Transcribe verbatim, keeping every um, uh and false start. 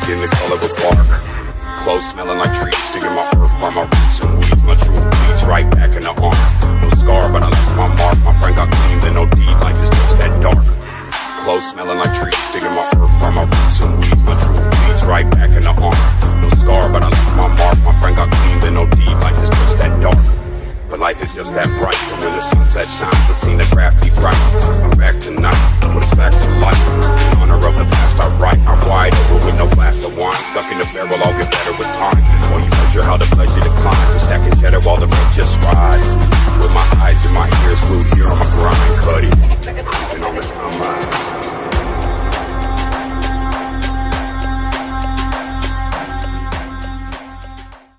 skin the color of bark. Clothes smelling like trees, digging my earth from my roots and weeds. My true bleeds right back in the arm. No scar, but I left my mark. My friend got clean, then no deed. Life is just that dark. Clothes smelling like trees, digging my earth from my roots and weeds. My true bleeds right back in the arm. No scar, but I left my mark. My friend got clean, then no deed. Life is just that dark. But life is just that bright. And when the sunset shines, I seen the crafty bright.